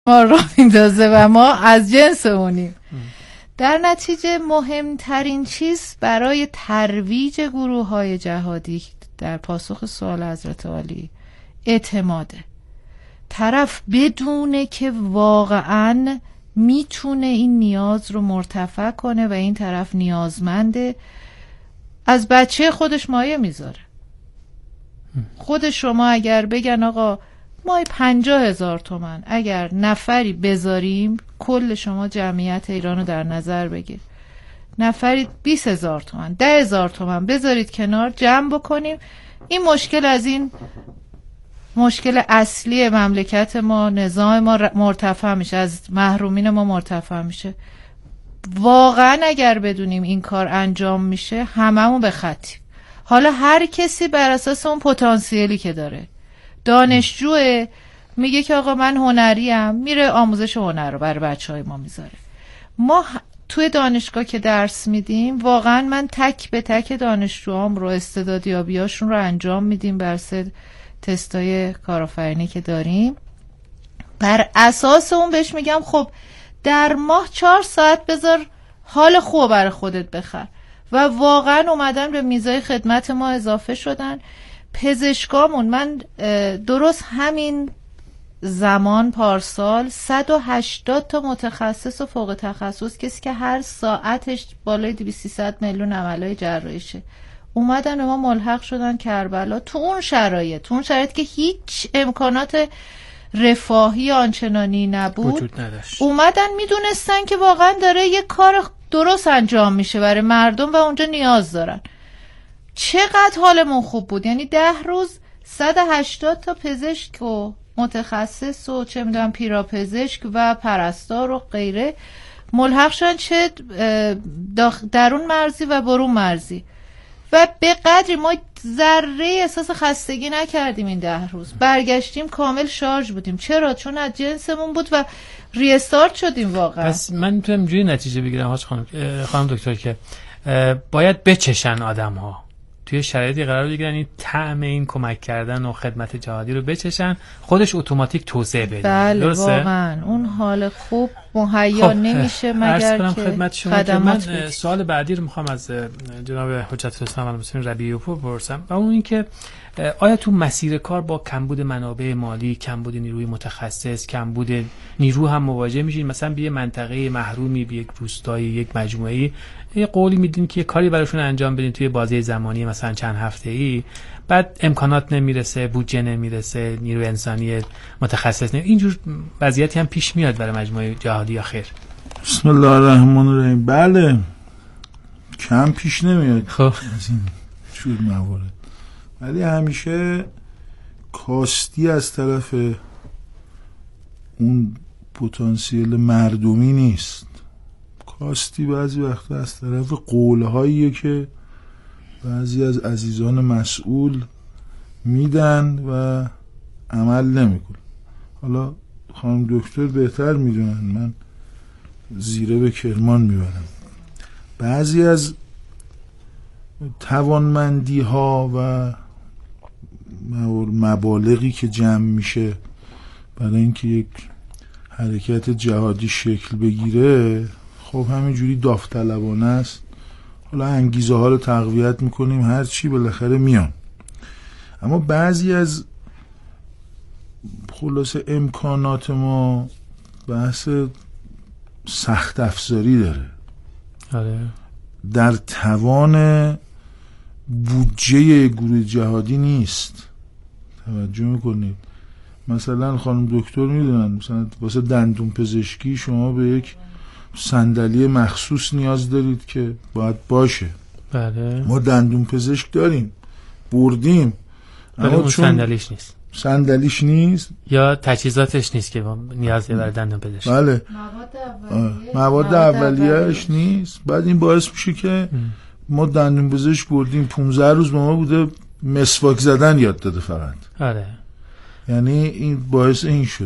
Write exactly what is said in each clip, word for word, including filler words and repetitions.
ما را میندازه و ما از جنس اونیم. در نتیجه مهمترین چیز برای ترویج گروه های جهادی در پاسخ سوال حضرت عالی اعتماده. طرف بدونه که واقعا میتونه این نیاز رو مرتفع کنه و این طرف نیازمنده، از بچه خودش مایه میذاره. خود شما اگر بگن آقا مای پنجاه هزار تومن اگر نفری بذاریم، کل شما جمعیت ایران رو در نظر بگیر، نفری بیست هزار تومن، ده هزار تومن بذارید کنار، جمع بکنیم، این مشکل از این مشکل اصلی مملکت ما، نظام ما مرتفع میشه، از محرومین ما مرتفع میشه. واقعا اگر بدونیم این کار انجام میشه هممون به خطیم. حالا هر کسی بر اساس اون پتانسیلی که داره. دانشجوه میگه که آقا من هنریم، میره آموزش هنر رو برای بچهای ما میذاره. ما توی دانشگاه که درس میدیم واقعا من تک به تک دانشجوام رو استعدادیابیاشون رو انجام میدیم بر اساس تستای کارآفرینی که داریم. بر اساس اون بهش میگم خب در ماه چهار ساعت بذار حال خوب برای خودت بخر، و واقعا اومدن به میزای خدمت ما اضافه شدن. پزشکامون، من درست همین زمان پارسال صد و هشتاد تا متخصص و فوق تخصص، کسی که هر ساعتش بالای دویست سیصد میلیون عملای جراحیشه، اومدن و ما ملحق شدن کربلا. تو اون شرایط تو اون شرایط که هیچ امکانات رفاهی آنچنانی نبود وجود نداشت، اومدن میدونستن که واقعا داره یه کار درست انجام میشه برای مردم و اونجا نیاز دارن. چقدر حالمون خوب بود، یعنی ده روز صد و هشتاد تا پزشک و متخصص و چه میدونم پیراپزشک و پرستار و غیره ملحق شدن، چه درون مرزی و برون مرزی، و به قدری ما ذره احساس خستگی نکردیم. این ده روز برگشتیم کامل شارژ بودیم. چرا؟ چون از جنسمون بود و ریستارت شدیم واقعا. پس من میتونم اینجوری نتیجه بگیرم حاج خانم خانم دکتر که باید بچشن آدم ها توی شرایطی قرار بگیرن، این طعم این کمک کردن و خدمت جهادی رو بچشن، خودش اتوماتیک توسعه بده. بله درسته؟ واقعا اون حال خوب مهیا خب نمیشه مگر که خدمت شما که من بدید. سوال بعدی رو میخوام از جناب حجت الاسلام المسلمین ربیعی پور بپرسم، و اون این که آیا تو مسیر کار با کمبود منابع مالی، کمبود نیروی متخصص، کمبود نیرو هم مواجه میشین؟ مثلا به یه منطقه محرومی، به یک روستایی، یک مجموعه‌ای یه قولی میدین که کاری براشون انجام بدین توی بازه زمانی مثلا چند هفته‌ای، بعد امکانات نمیرسه، بودجه نمیرسه، نیروی انسانی متخصص نمیرسه. اینجور وضعیتی هم پیش میاد برای مجموعه جهادی یا خیر؟ بسم الله الرحمن الرحیم. بله، کم پیش نمیاد خب از این جور موارد، ولی همیشه کاستی از طرف اون پتانسیل مردمی نیست. کاستی بعضی وقتا از طرف قولهاییه که بعضی از عزیزان مسئول میدن و عمل نمیکن. حالا خانم دکتر بهتر میدونن، من زیره به کرمان میبرم. بعضی از توانمندی ها و مبالغی که جمع میشه برای اینکه یک حرکت جهادی شکل بگیره، خب همینجوری داوطلبانه است. حالا انگیزه ها رو تقویت میکنیم، هر چی بالاخره میان. اما بعضی از خلاصه امکانات ما بحث سخت افزاری داره. آره. در توان بودجه گروه جهادی نیست. توجه میکنید؟ مثلا خانم دکتر میدونن مثلا واسه دندون پزشکی شما به یک صندلی مخصوص نیاز دارید که باید باشه. بله. ما دندون پزشک داریم، بردیم، اما اون صندلیش نیست. صندلیش نیست یا تجهیزاتش نیست که نیاز داره برای دندون پزشک. بله. مواد اولیه‌اش نیست. بعد این باعث میشه که ما دندون پزشک بردیم، پانزده روز با ما بوده، مسواک زدن یاد داده فقط. آره. یعنی این باعث این شده.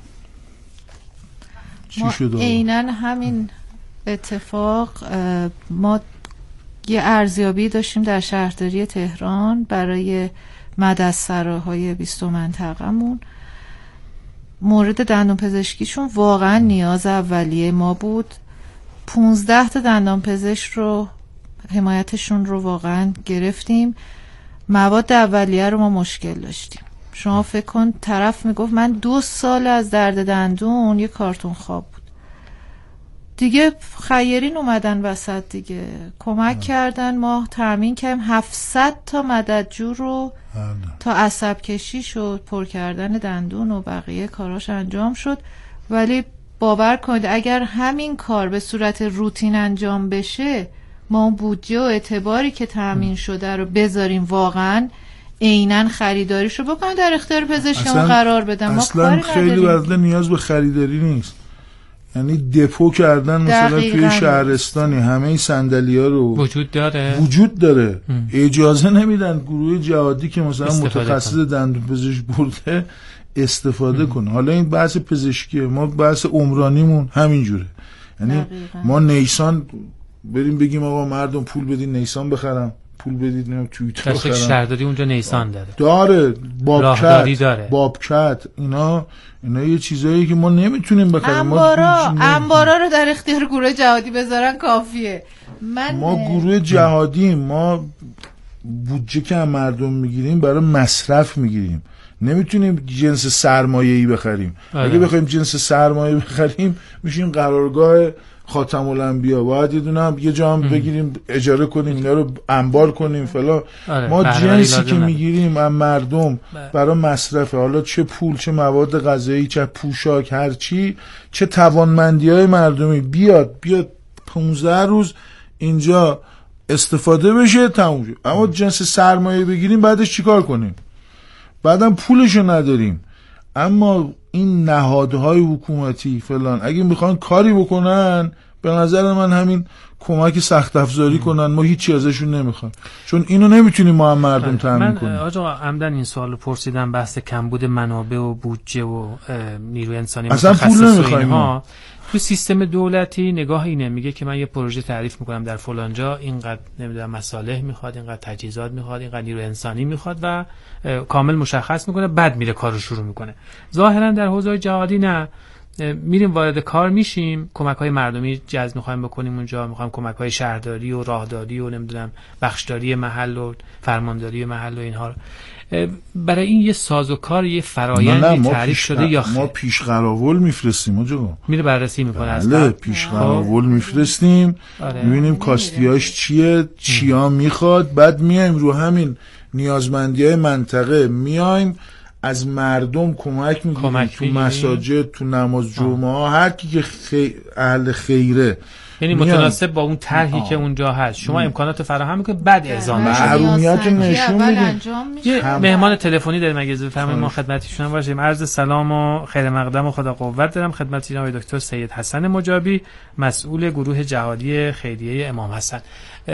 چی شده؟ عیناً همین اتفاق. ما یه ارزیابی داشتیم در شهرداری تهران برای مدرسه‌های بیست منطقه‌مون. مورد دندون پزشکیشون واقعا نیاز اولیه ما بود. پونزده تا دندان پزشک رو حمایتشون رو واقعا گرفتیم. مواد اولیه رو ما مشکل داشتیم. شما فکر کن طرف میگفت من دو سال از درد دندون یه کارتون خواب بود. دیگه خیرین اومدن وسط دیگه کمک اه. کردن، ما تامین کردیم هفتصد تا مددجو رو اه. تا عصب کشی شد، پر کردن دندون و بقیه کاراش انجام شد. ولی باور کنید اگر همین کار به صورت روتین انجام بشه، ما اون بودجه و اعتباری که تامین شده رو بذاریم واقعا عیناً خریداریشو بکنم در اختیار پزشکمون قرار بدم. اصلا ما کاری خیلی بدل نیاز به خریداری نیست. یعنی دپو کردن مثلا توی شهرستانی همه صندلی‌ها رو وجود داره وجود داره ام. اجازه نمیدن گروه جهادی که مثلا متخصص دندون پزشک برده استفاده ام. کنه. حالا این بحث پزشکیه، ما بحث عمرانیمون همینجوره. یعنی دقیقا. ما نیسان بریم بگیم آقا مردم پول بدین نیسان بخرم، پول بدید نمیدونم توییتر بخرم. شهرداری اونجا نیسان داره داره بابکت داره بابکت اینا اینا یه چیزایی که ما نمیتونیم بخریم. انبارا انبارا رو در اختیار گروه جهادی بذارن کافیه. من ما گروه جهادی ما بودجه که مردم میگیریم برای مصرف میگیریم، نمیتونیم جنس سرمایه‌ای بخریم. آره. اگه بخوایم جنس سرمایه بخریم میشیم قرارگاه خاتم الانبیا، باید یه دونه یه جا هم بگیریم اجاره کنیم اینا رو انبار کنیم فلان. آره. ما جنسی که میگیریم از مردم برای مصرف، حالا چه پول چه مواد غذایی چه پوشاک هر چی، چه توانمندی‌های مردمی بیاد بیاد پانزده روز اینجا استفاده بشه تموم شد. اما جنس سرمایه بگیریم بعدش چیکار کنیم؟ بعدم پولشو نداریم. اما این نهادهای حکومتی فلان اگه میخوان کاری بکنن به نظر من همین کمک سخت افزاری کنن، ما هیچی ازشون نمیخوام، چون اینو نمیتونیم ما هم مردم تامین کنیم. من آقا عمدن این سوالو پرسیدم بحث کمبود منابع و بودجه و نیروی انسانی متخصص و اینها. تو سیستم دولتی نگاه اینه، میگه که من یه پروژه تعریف میکنم در فلان جا اینقدر نمیدونم مصالح میخواد، اینقدر تجهیزات میخواد، اینقدر نیروی انسانی میخواد و کامل مشخص میکنه، بعد میره کارو شروع میکنه. ظاهرا در حوزه جهادی نه، میریم وارد کار میشیم، کمک‌های مردمی جذب می‌خوایم بکنیم اونجا، می‌خوایم کمک‌های شهرداری و راهداری و نمیدونم بخشداری محل و فرمانداری محل و اینها رو. برای این یه سازوکار یه فرآیندی تعریف شده یا ما پیش قراول میفرستیم آقا، میره بررسی میکنه اصلا. بله پیش قراول میفرستیم، آره. میبینیم کاستیاش چیه، چیا میخواد، بعد میایم رو همین نیازمندی‌های منطقه میایم از مردم کمک میگیریم تو مساجد، تو نماز جمعه ها، هر کی که خی... اهل خیره، یعنی متناسب با اون طرحی که اونجا هست شما م. امکانات فراهم میکنید، بعد اعزام میشه، محرومیت نشون میدیم. یه مهمان تلفنی داریم اگه اجازه بفرمایید ما خدمتشون باشیم. عرض سلام و خیر مقدم و خدا قوت دارم خدمت جناب دکتر سید حسن مجابی، مسئول گروه جهادی خیریه امام حسن.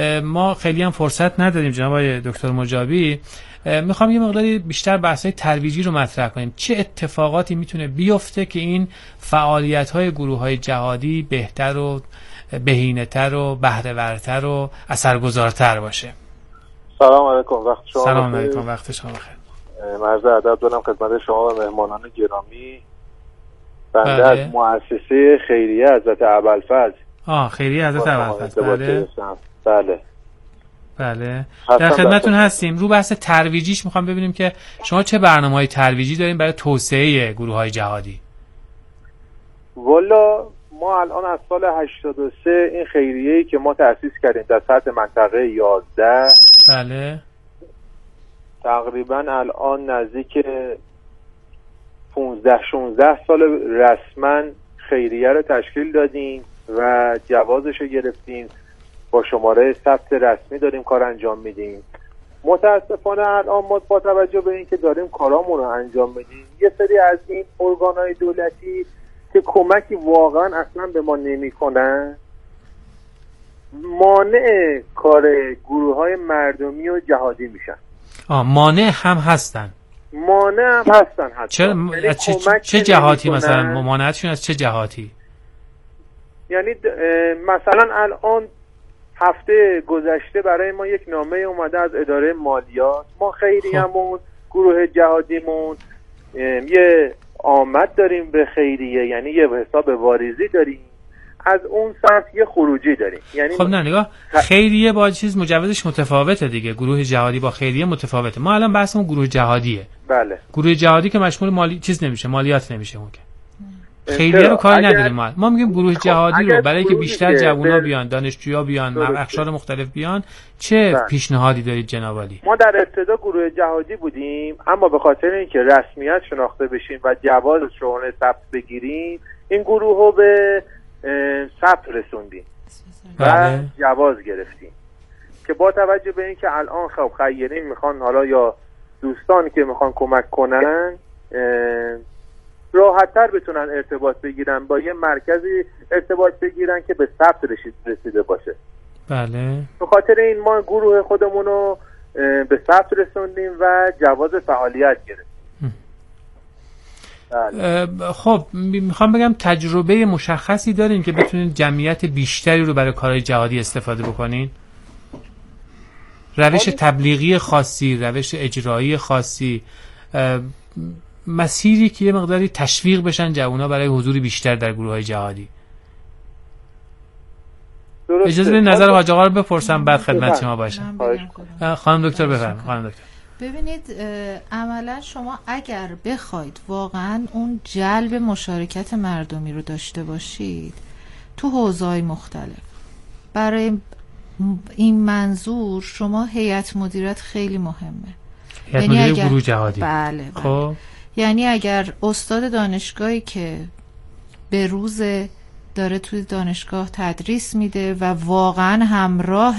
ما خیلی هم فرصت نداریم جناب دکتر مجابی، میخوام یه مقداری بیشتر بحث‌های ترویجی رو مطرح کنیم. چه اتفاقاتی میتونه بیفته که این فعالیت‌های گروه‌های جهادی بهتر و بهینه‌تر و بهره‌ورتر و اثرگذارتر باشه؟ سلام علیکم، وقت شما بخیر. سلام علیکم، وقت شما بخیر. عرض ادب دارم خدمت شما و مهمانان گرامی. بنده از مؤسسه خیریه حضرت ابوالفضل. آه خیریه حضرت ابوالفضل. بله. بله. بله در خدمتون هستیم. رو بحث ترویجیش میخوام ببینیم که شما چه برنامه‌های ترویجی دارین برای توسعه گروه‌های جهادی؟ والا ما الان از سال هشتاد و سه این خیریه‌ای که ما تأسیس کردیم در سطح منطقه یازده، بله تقریبا الان نزدیک پانزده شانزده سال رسما خیریه رو تشکیل دادیم و جوازش رو گرفتیم، با شماره ثبت رسمی داریم کار انجام میدیم. متاسفانه الان ما با توجه به اینکه داریم کارامون رو انجام میدیم، یه سری از این ارگان‌های دولتی که کمکی واقعا اصلا به ما نمی‌کنن مانع کار گروه‌های مردمی و جهادی میشن. آه مانع هم هستن. مانع هم هستن حتی. چه چه, چه, چه جهاتی مثلا ممانعتشون از چه جهاتی؟ یعنی مثلا الان هفته گذشته برای ما یک نامه اومده از اداره مالیات، ما خیریمون گروه جهادیمون یه آمد داریم به خیریه، یعنی یه حساب واریزی داریم، از اون سمت یه خروجی داریم. یعنی خب نه نگاه، خیریه با چیز مجوزش متفاوته دیگه، گروه جهادی با خیریه متفاوته. ما الان بحثمون گروه جهادیه. بله. گروه جهادی که مشمول مالی چیز نمیشه، مالیات نمیشه. ممکن خیریه رو کاری نداریم ما. ما میگیم گروه جهادی رو برای اینکه بیشتر جوونا بیان، دانشجویا بیان، اقشار مختلف بیان، چه بله. پیشنهادی دارید جناب عالی؟ ما در ابتدا گروه جهادی بودیم، اما به خاطر اینکه رسمیت شناخته بشیم و جواز شغل ثبت بگیریم، این گروه رو به ثبت رسوندیم و جواز گرفتیم که با توجه به اینکه الان خب خیرین میخوان حالا یا دوستانی که میخوان کمک کنن راحت‌تر بتونن ارتباط بگیرن، با یه مرکزی ارتباط بگیرن که به ثبت رسیده باشه. بله. به خاطر این ما گروه خودمون رو به ثبت رسوندیم و جواز فعالیت گرفتیم. بله. خب میخوام بگم تجربه مشخصی دارین که بتونین جمعیت بیشتری رو برای کارهای جهادی استفاده بکنین؟ روش تبلیغی خاصی، روش اجرایی خاصی، مسیری که یه مقداری تشویق بشن جوونا برای حضور بیشتر در گروه‌های جهادی. اجازه بدین نظر حاج آقا رو بپرسم بعد خدمت شما باشم. خانم دکتر بفرمایید. خانم دکتر ببینید، عملا شما اگر بخواید واقعا اون جلب مشارکت مردمی رو داشته باشید تو حوزه‌های مختلف، برای این منظور شما هیئت مدیریت خیلی مهمه. هیئت یعنی مدیره اگر... گروه جهادی. بله, بله. خب یعنی اگر استاد دانشگاهی که به روز داره توی دانشگاه تدریس میده و واقعا همراه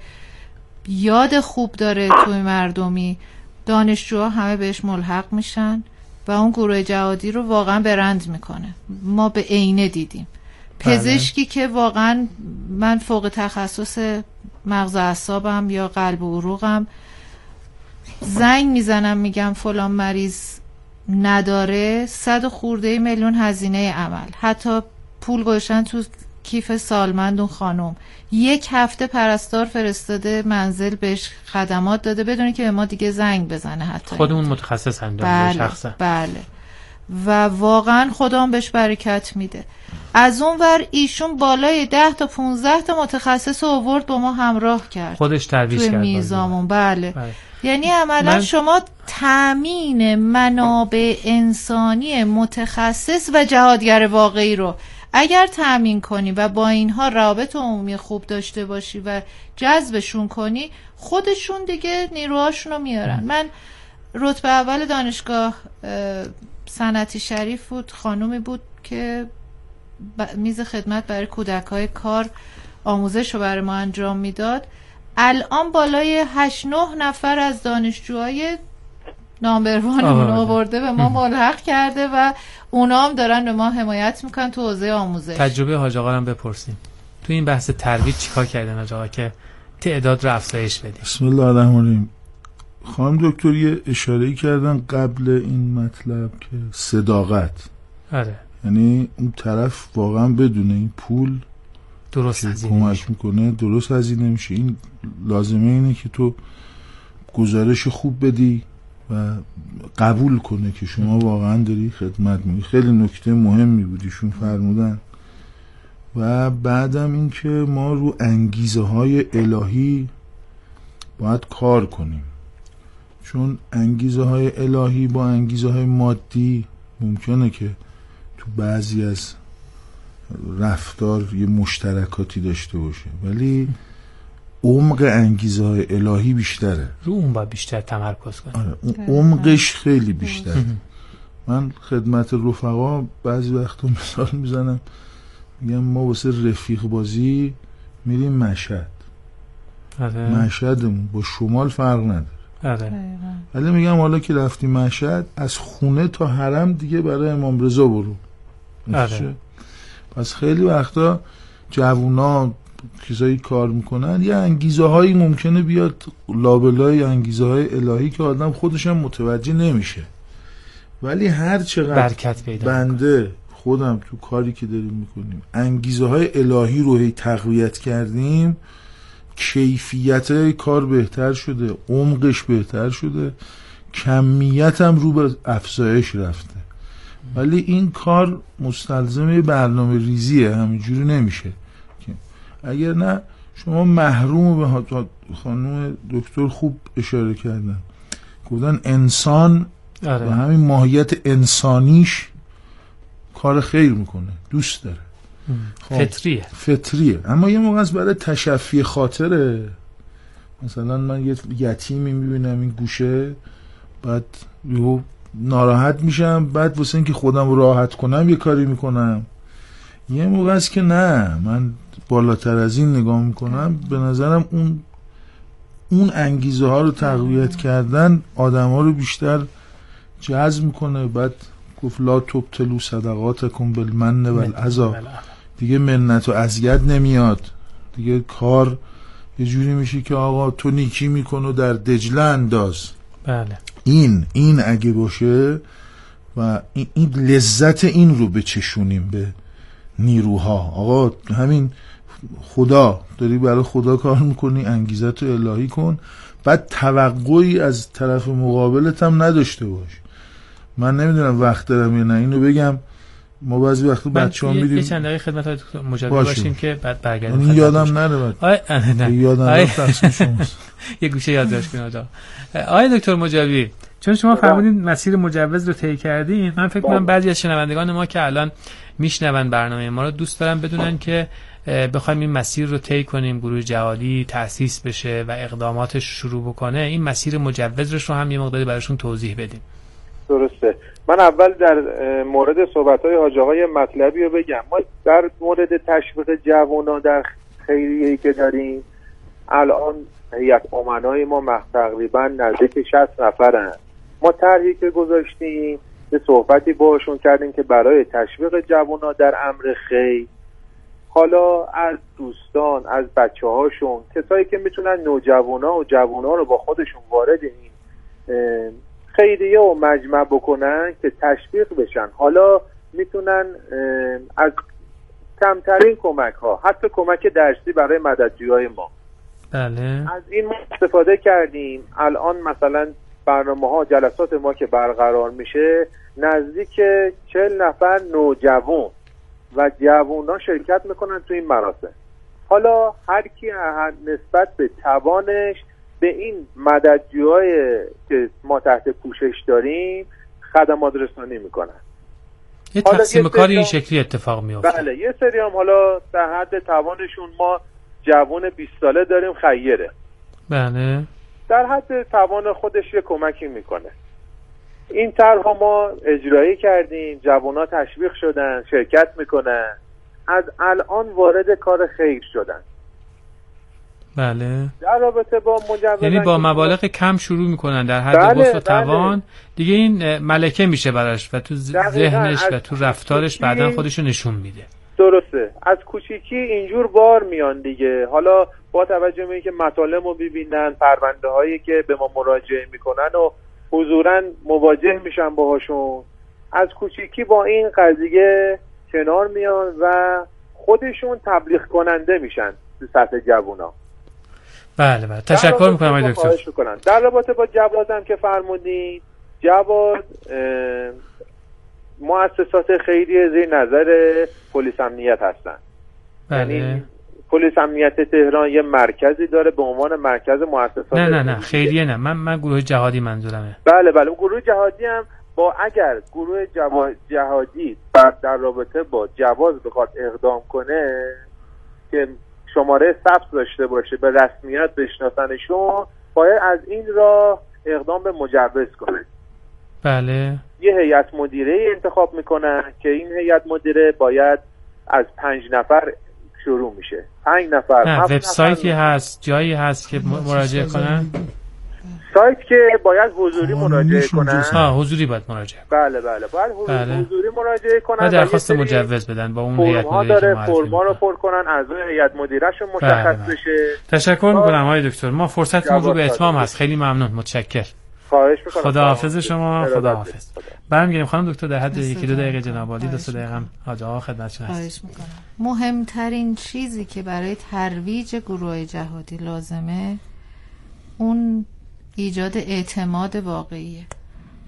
یاد خوب داره توی مردمی، دانشجوها همه بهش ملحق میشن و اون گروه جهادی رو واقعا برند میکنه. ما به عینه دیدیم. پزشکی بله. که واقعا من فوق تخصص مغز اعصابم یا قلب و عروقم، زنگ میزنم میگم فلان مریض نداره، صد خورده میلیون هزینه عمل، حتی پول گذاشتن تو کیف سالمند اون خانم، یک هفته پرستار فرستاده منزل بهش خدمات داده بدونی که به ما دیگه زنگ بزنه. حتی خودمون متخصص اندام بله شخصا. بله. و واقعا خدا بهش برکت میده. از اون ور ایشون بالای ده تا پونزده تا متخصص آورد با ما همراه کرد، خودش ترویج کرد میزامون. بله. بله یعنی عملا من... شما تامین منابع انسانی متخصص و جهادگر واقعی رو اگر تامین کنی و با اینها رابط عمومی خوب داشته باشی و جذبشون کنی، خودشون دیگه نیروهاشون رو میارن. من رتبه اول دانشگاه صنعتی شریف بود، خانومی بود که میز خدمت برای کودک‌های کار آموزش رو برای ما انجام میداد. الان بالای هشت نه نفر از دانشجوهای نامبروانمون آورده به ما ملحق کرده و اونا هم دارن به ما حمایت میکنن تو حوزه آموزش. تجربه حاج آقا رو بپرسیم تو این بحث ترویج چیکار کردن حاج آقا که تعداد رو افزایش بدیم؟ بسم الله الرحمن الرحیم. خانم دکتر یه اشاره‌ای کردن قبل این مطلب که صداقت. آره. یعنی اون طرف واقعا بدون این پول درست هزینه کمک میکنه، درست هزینه میشه. این لازمه اینه که تو گزارش خوب بدی و قبول کنه که شما واقعا داری خدمت میکنی. خیلی نکته مهمی بودیشون فرمودن. و بعدم این که ما رو انگیزه های الهی باید کار کنیم، چون انگیزه های الهی با انگیزه های مادی ممکنه که تو بعضی از رفتار یه مشترکاتی داشته باشه، ولی عمق انگیزه های الهی بیشتره. رو اون باید بیشتر تمرکز کنیم. آره، اون عمقش خیلی بیشتره. من خدمت رفقا بعضی وقتا مثال میزنم، میگم ما واسه رفیق بازی میریم مشهد. آره. مشهدمون با شمال فرق نداره. آره. ولی میگم حالا که رفتی مشهد، از خونه تا حرم دیگه برای امام رضا برو. آره. پس خیلی وقتا جوونا کسایی کار میکنن یه انگیزه هایی ممکنه بیاد لابلای انگیزه های الهی که آدم خودش هم متوجه نمیشه، ولی هر چقدر برکت پیدا بنده خودم تو کاری که داریم میکنیم انگیزه های الهی رو هی تقویت کردیم، کیفیت کار بهتر شده، عمقش بهتر شده، کمیت هم رو به افزایش رفته. ولی این کار مستلزم برنامه ریزیه، همینجوری نمیشه. اگر نه شما محروم به خانم دکتر خوب اشاره کردن، گفتن انسان آره. و همین ماهیت انسانیش کار خیر میکنه، دوست داره، فطریه فطریه. اما یه موقع از برای تشفی خاطره، مثلا من یه یتیمی میبینم این گوشه، بعد یهو ناراحت میشم، بعد واسه اینکه خودم راحت کنم یه کاری میکنم. یه موقع است که نه، من بالاتر از این نگاه میکنم. به نظرم اون اون انگیزه ها رو تقویت کردن آدم ها رو بیشتر جذب میکنه. بعد گفت لا تبطلوا صدقاتکم بالمن والعذا، دیگه منت و اذیت نمیاد دیگه. کار یه جوری میشه که آقا تو نیکی میکن و در دجله انداز. بله این این اگه باشه و این, این لذت این رو بچشونیم به نیروها. آقا همین خدا داری برای خدا کار میکنی، انگیزت رو الهی کن، بعد توقعی از طرف مقابلت هم نداشته باش. من نمیدونم وقت دارم یا نه اینو بگم. ما بعضی وقتا بچه‌ها میریم یه چند دقیقه خدمت های مجدد باشیم که بعد برگردیم. این یادم نره بعد آی یادم نره تقصیر شماست. یه گوشه یادداشت کنید. آقای دکتر مجابی، چون شما فرمودین مسیر مجوز رو طی کردین، من فکر کنم بعضی از شنوندگان ما که الان میشنون برنامه ما رو دوست دارن بدونن که بخوایم این مسیر رو طی کنیم، گروه جهادی تأسیس بشه و اقداماتش شروع بکنه، این مسیر مجوزش رو هم یه مقداری براشون توضیح بدیم. درسته. من اول در مورد صحبت‌های حاج آقای مطلبی رو بگم. ما در مورد تشویق جوانان در خیریه‌ای که داریم، الان هیئت امنای ما تقریبا نزدیک شصت نفرن. ما طرحی که گذاشتیم، یه صحبتی باشون کردیم که برای تشویق جوانان در امر خیر، حالا از دوستان، از بچه‌هاشون، کسایی که میتونن نوجوانا و جوانا رو با خودشون وارد این خیریه و مجمع بکنن که تشویق بشن. حالا میتونن از کمترین کمک ها، حتی کمک درسی برای مددجویای ما، بله، از این ما استفاده کردیم. الان مثلا برنامه ها، جلسات ما که برقرار میشه، نزدیک چهل نفر نوجوان و جوونا شرکت میکنن تو این مراسم. حالا هر کی نسبت به توانش به این مددجوهای که ما تحت پوشش داریم خدمات رسانی میکنن. یه تقسیم کاری این شکلی اتفاق میفته. بله، یه سری هم حالا در حد توانشون، ما جوان بیست ساله داریم خیره، بله، در حد توان خودش یه کمکی میکنه. این طرح ما اجرایی کردیم، جوانا تشویق شدن، شرکت میکنن، از الان وارد کار خیر شدن. بله، در رابطه با مجوز، یعنی با مبالغ کم شروع میکنن در حد بله، وسع و توان، دیگه این ملکه میشه براش و تو ذهنش و تو رفتارش بعداً خودشو نشون میده. درسته، از کوچیکی اینجور بار میان دیگه. حالا با توجه به اینکه مطالب رو ببینن، پرونده هایی که به ما مراجعه میکنن و حضوراً مواجه میشن باهاشون، از کوچیکی با این قضیه کنار میان و خودشون تبلیغ کننده میشن تو سطح جوونا. بله بله، تشکر میکنم آقای دکتر. در رابطه با جواز هم که فرمودین، جواز مؤسسات خیریه زیر نظر پلیس امنیت هستن. بله. یعنی پلیس امنیت تهران یه مرکزی داره به عنوان مرکز مؤسسات. نه نه نه خیریه نه، من من گروه جهادی منظورمه. بله بله، گروه جهادی هم با اگر گروه جهادی در رابطه با جواز بخواد اقدام کنه که شماره ثبت داشته باشه، به رسمیت بشناسنشون، باید از این راه اقدام به مجوز کنه. بله. یه هیئت مدیره انتخاب میکنن که این هیئت مدیره باید از پنج نفر شروع میشه. پنج نفر. نه، وبسایتی هست، جایی هست که مراجعه کنن؟ سایت که باید حضوری مراجعه کنن. ها، حضوری باید مراجعه کنن. بله بله، باید حضوری, بله. حضوری مراجعه کنن و درخواست مجوز بدن با اون هیئت مدیره. داره فرما رو پر کنن، از اون هیئت مدیرهشون مشخص بله. بشه. تشکر میکنم آقای دکتر. ما فرصتمون رو به اتمام هست. خیلی ممنون، متشکر. خواهش میکنم. خداحافظ شما. خداحافظ. برمیگردیم خانم دکتر در حد یکی دو دقیقه جناب عالی، دو سه دقیقه هم حاج آقا خدمتتون هست. خواهش میکنم. مهمترین چیزی که برای ترویج گروه جهادی لازمه، اون ایجاد اعتماد واقعیه.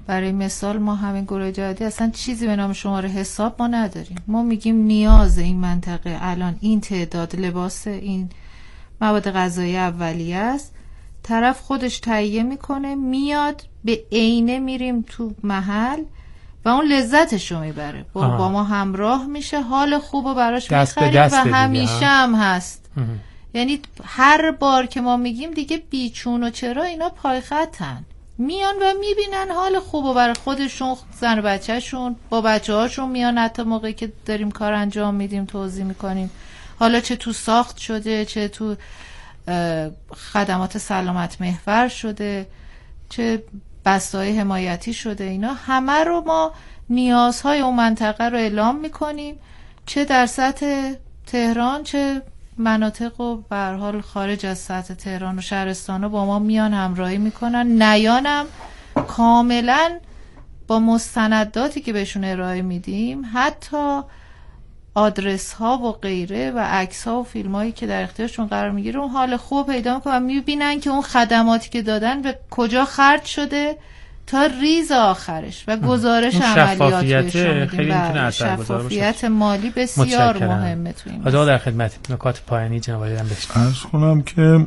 برای مثال ما همین گروه جهادی اصلا چیزی به نام شماره حساب ما نداریم. ما میگیم نیاز این منطقه الان این تعداد لباس، این مواد غذایی اولیه است، طرف خودش تهیه میکنه، میاد به عینه میریم تو محل و اون لذتش رو میبره، با, با ما همراه میشه، حال خوب رو براش میخریم و همیشه هم هست. اه. یعنی هر بار که ما میگیم دیگه بیچون و چرا اینا پای خطن، میان و میبینن حال خوب رو برای خودشون، زن و بچهشون، با بچه هاشون میان، حتی موقعی که داریم کار انجام میدیم توضیح میکنیم، حالا چه تو ساخت شده، چه تو خدمات سلامت محور شده، چه بسته‌های حمایتی شده، اینا همه رو ما نیازهای اون منطقه رو اعلام میکنیم، چه در سطح تهران چه مناطق و به هر حال خارج از سطح تهران و شهرستانا با ما میان همراهی میکنن. نیانم کاملا با مستنداتی که بهشون ارائه میدیم، حتی آدرس ها و غیره و عکس ها و فیلم هایی که در اختیارشون قرار میگیره، اون حال خوب پیدا میکنن و میبینن که اون خدماتی که دادن به کجا خرج شده تا ریز آخرش و گزارش عملیات بهشون میدیم. شفافیت مالی بسیار مهمه تو این مسئله. در خدمت. نکات پایانی جناب علی رام بشید. عرض کنم که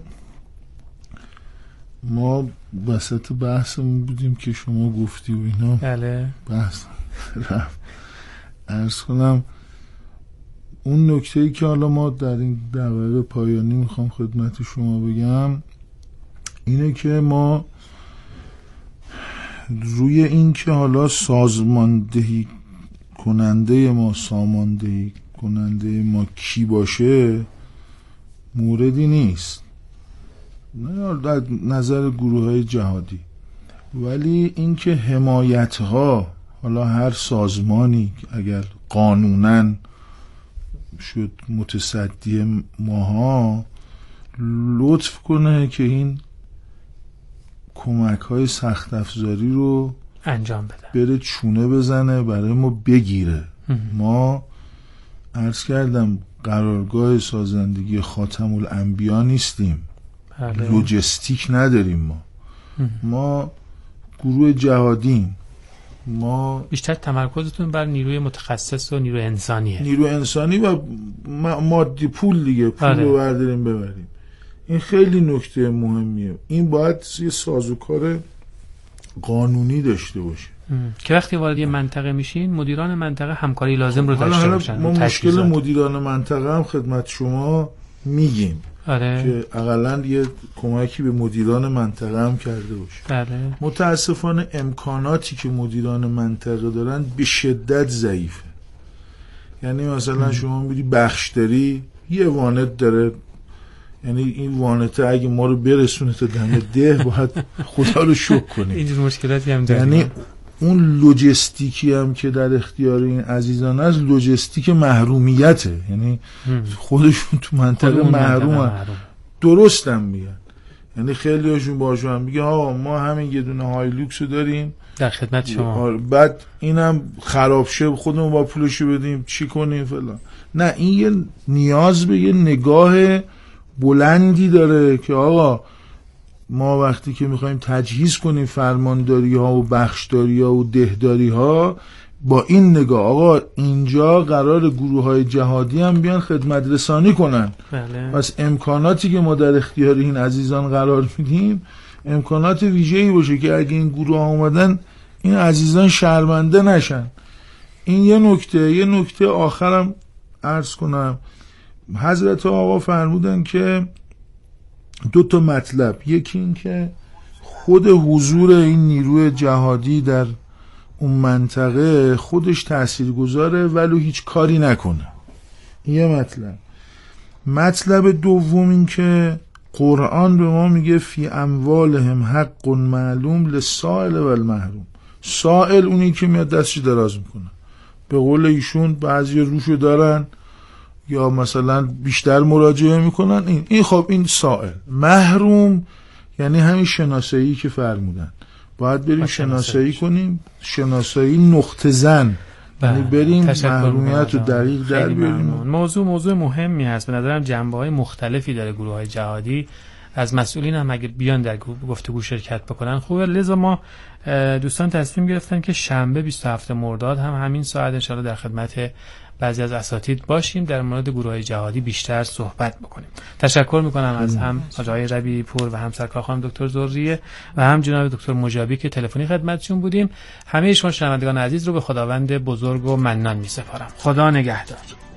ما وسط بحثمون بودیم که شما گفتی و اینا. بله. بحث رفت. عرض کنم اون نکته‌ای که حالا ما در این دقایق پایانی میخوام خدمت شما بگم اینه که ما روی این که حالا سازماندهی کننده ما ساماندهی کننده ما کی باشه موردی نیست، نه در نظر گروه های جهادی، ولی این که حمایت ها، حالا هر سازمانی اگر قانوناً شد متصدی ماها لطف کنه که این کمک های سخت افزاری رو انجام بده، بره چونه بزنه برای ما بگیره. ما عرض کردم قرارگاه سازندگی خاتم الانبیا نیستیم. بله. لوجستیک نداریم ما. ما گروه جهادیم. ما بیشتر تمرکزتون بر نیروی متخصص و نیروی انسانیه. نیروی انسانی و مادی، پول دیگه، پول آره. رو برداریم ببریم. این خیلی نکته مهمیه. این باید یه سازوکار قانونی داشته باشه ام. که وقتی وارد یه منطقه میشین مدیران منطقه همکاری لازم رو داشته باشن. ما مشکل مدیران منطقه هم خدمت شما میگیم آره. که اقلن یه کمکی به مدیران منطقه هم کرده باشه. بله. متاسفانه امکاناتی که مدیران منطقه دارن به شدت ضعیفه. یعنی مثلا ام. شما میری بخشداری یه وانت داره، یعنی این وانته اگه ما رو برسونه تا دم ده باید خدا رو شکر کنیم. اینجور مشکلاتی هم داریم. یعنی اون لوجستیکی هم که در اختیار این عزیزان است لوجستیک محرومیته، یعنی خودشون تو منطقه محرومن. درستم میگن، یعنی خیلی هاشون باشون هم میگه ها ما همین یه دونه هایلوکس رو داریم در خدمت شما، بعد اینم خراب شه خودمون با پولشو بدیم چی کنیم فلان. نه، این یه نیاز به یه نگاه بلندی داره که آقا ما وقتی که میخوایم تجهیز کنیم فرمانداری ها و بخشداری ها و دهداری ها با این نگاه، آقا اینجا قرار گروه های جهادی هم بیان خدمت رسانی کنن. بله. پس امکاناتی که ما در اختیار این عزیزان قرار میدیم امکانات ویژه‌ای باشه که اگه این گروه ها اومدن این عزیزان شرمنده نشن. این یه نکته. یه نکته آخرم عرض کنم، حضرت آقا فرمودن که دو تا مطلب، یکی این که خود حضور این نیروی جهادی در اون منطقه خودش تاثیرگذاره ولو هیچ کاری نکنه، یه مطلب. مطلب دوم این که قرآن به ما میگه فی اموالهم حق معلوم للسائل و المحروم. سائل اونی که میاد دستش دراز میکنه، به قول ایشون بعضی روشو دارن یا مثلا بیشتر مراجعه میکنن، این این خب این سائل. محروم یعنی همین شناسایی که فرمودن، باید بریم شناسایی کنیم، شناسایی نقطه زن، یعنی بریم محرومیت رو دقیق در بیاریم. موضوع موضوع مهمی هست، به نظرم جنبه‌های مختلفی داره گروه‌های جهادی از مسئولین هم اگه بیان در گفتگو شرکت بکنن خوبه. لذا ما دوستان تصمیم گرفتن که شنبه بیست و هفتم مرداد هم همین ساعت انشاءالله در خدمت بعضی از اساتید باشیم، در مورد گروه‌های جهادی بیشتر صحبت بکنیم. تشکر میکنم از هم آقای ربیعی پور و هم سرکار خانم دکتر زهریه و هم جناب دکتر مجابی که تلفنی خدمتشون بودیم. همه شما شنوندگان عزیز رو به خداوند بزرگ و منان میسپارم. خدا نگهدار.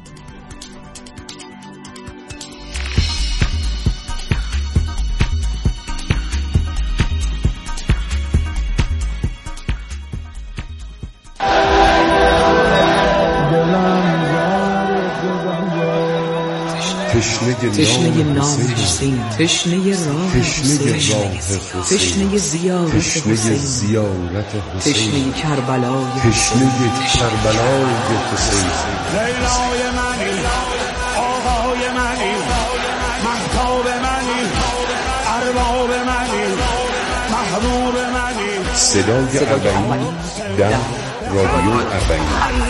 تشنه نام حسین، تشنه راه حسین، تشنه زیارت حسین، تشنه کربلای تشنه کربلای حسین. لیلای منی، آقای منی، مهتاب منی، ارباب منی، محبوب منی. صدای اربعین در رادیو اربعین.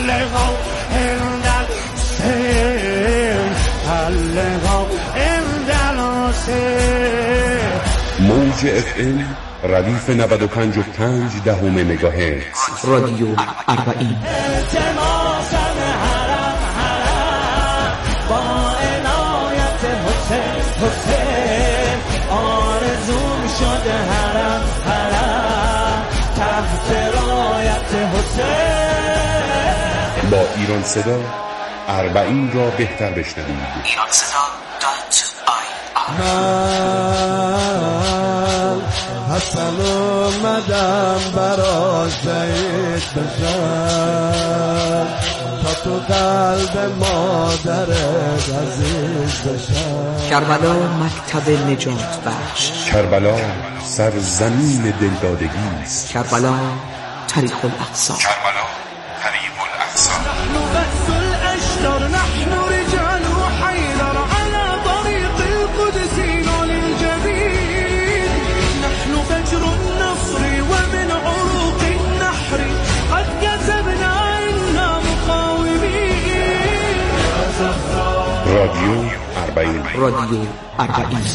موج اف ام ردیف نود و پنج و پنج دهم مگاهرتز. رادیو اربعین. با عنایت حسین حسین آرزوم شده حرم حرم تحت رایت حسین. با ایران صدا اربعین را بهتر بشنوید. ایران صدا دات آی من حسن اومدم برا شهید بشم تا تو قلب مادرت عزیز بشم. کربلا مکتب نجات بخش. کربلا سرزمین دلدادگی است. کربلا طریق الاقصی. کربلا طریق الاقصی. نحن رجال حيدر على طريق القدس للجبين. نحن فجر النصر ومن عروق النحر قد كسبنا إنا مقاومين. رادیو اربعین. رادیو اربعین.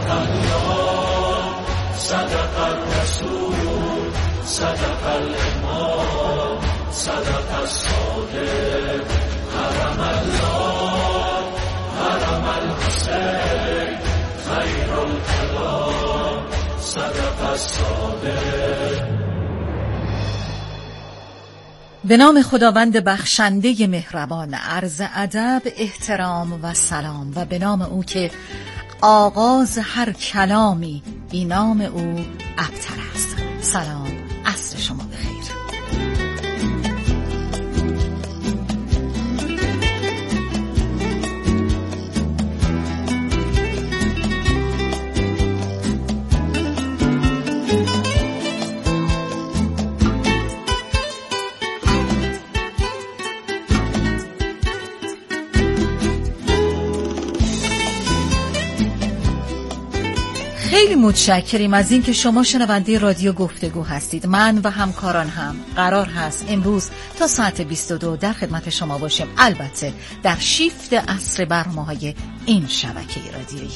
صدق الرسول صدق الإمام صدق الصادق حرم الله حرم الحسين خير الكلام صدق الصادق. به نام خداوند بخشنده مهربان، عرض ادب، احترام و سلام و به نام او که آغاز هر کلامی بی نام او ابتر است. سلام، عصر شما بخیر. خیلی متشکریم از این که شما شنونده رادیو گفتگو هستید. من و همکاران هم قرار هست امروز تا ساعت بیست و دو در خدمت شما باشیم، البته در شیفت عصر برنامه‌های این شبکه رادیویی.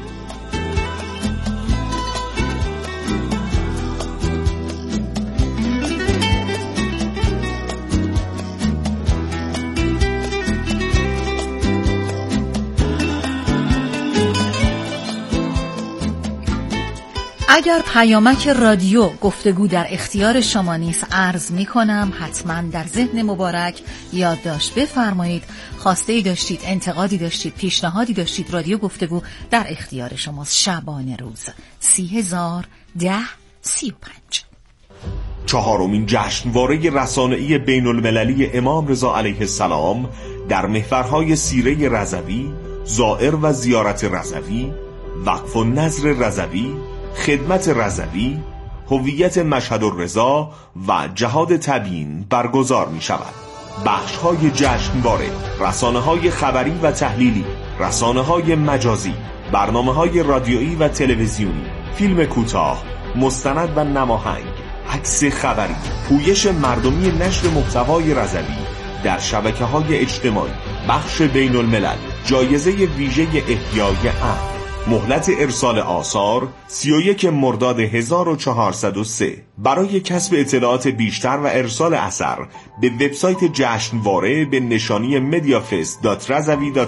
اگر پیامک رادیو گفتگو در اختیار شما نیست، عرض می کنم حتما در ذهن مبارک یادداشت بفرمایید. خواسته ای داشتید، انتقادی داشتید، پیشنهادی داشتید، رادیو گفتگو در اختیار شماست. شبانه روز سی هزار ده سی و پنج. چهارمین جشنواره رسانه‌ای بین المللی امام رضا علیه السلام در محورهای سیره رضوی، زائر و زیارت رضوی، وقف و نظر رضوی، خدمت رضوی، هویت مشهد الرضا و جهاد تبیین برگزار می شود. بخش های جشنواره: رسانه های خبری و تحلیلی، رسانه های مجازی، برنامه های رادیویی و تلویزیونی، فیلم کوتاه، مستند و نماهنگ، عکس خبری، پویش مردمی نشر محتوای رضوی در شبکه های اجتماعی، بخش بین الملل، جایزه ویژه احیای امن. مهلت ارسال آثار سی و یک مرداد هزار و چهارصد و سه. برای کسب اطلاعات بیشتر و ارسال اثر به وبسایت جشنواره به نشانی مدیافست دات رضوی دات